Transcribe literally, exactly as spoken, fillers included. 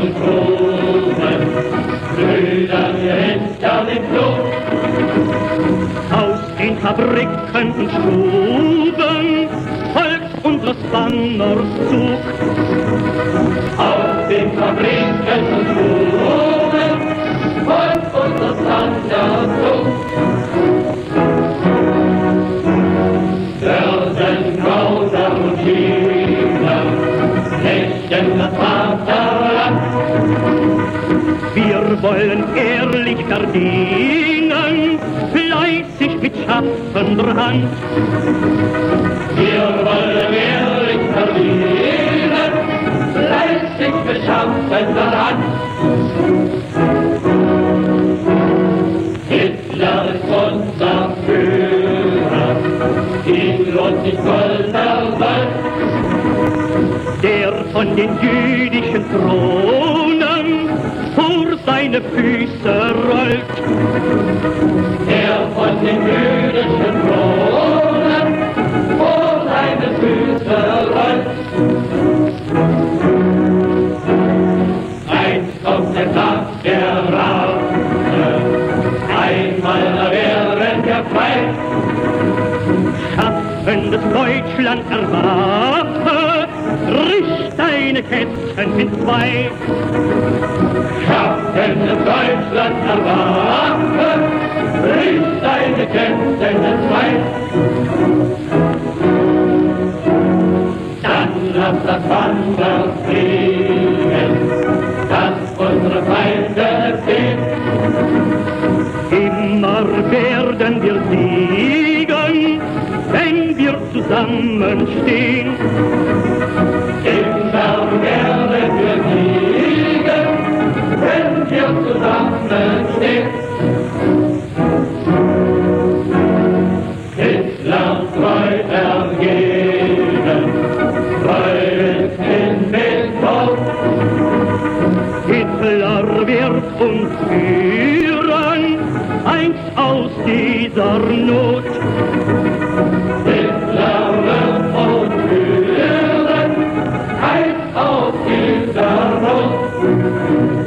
und Blumen, Brüder, wir hinter dem Blut. Aus den Fabriken und Stuben folgt unseres Banners Zug. Aus den Fabriken und Stuben folgt unseres Banners Zug. Börsen, Grauser und Schüler rechten das Vaterland. Wir wollen ehrlich verdienen, fleißig mit schaffender Hand. Wir wollen ehrlich verdienen, fleißig mit schaffender Hand. Hitler ist unser Führer, ihn lohnt sich goldener Wald. Der von den jüdischen Thronen vor seine Füße rollt. Der von den jüdischen Thronen vor seine Füße rollt. Einst kommt der Tag der Rache, einmal da wären wir frei. Schaffendes Deutschland erwache, bricht deine Ketten in zwei. Schaffendes Deutschland erwache, bricht deine Ketten in zwei. Dann lass das Wander fliegen, das unsere Feinde sehen. Immer werden wir siegen, wenn wir zusammenstehen. Immer werden wir siegen, wenn wir zusammenstehen. Hitler treu ergeben, treu ist in den Tod. Hitler wird uns führen, einst aus dieser Not. Hitler wird uns führen, einst aus dieser Not.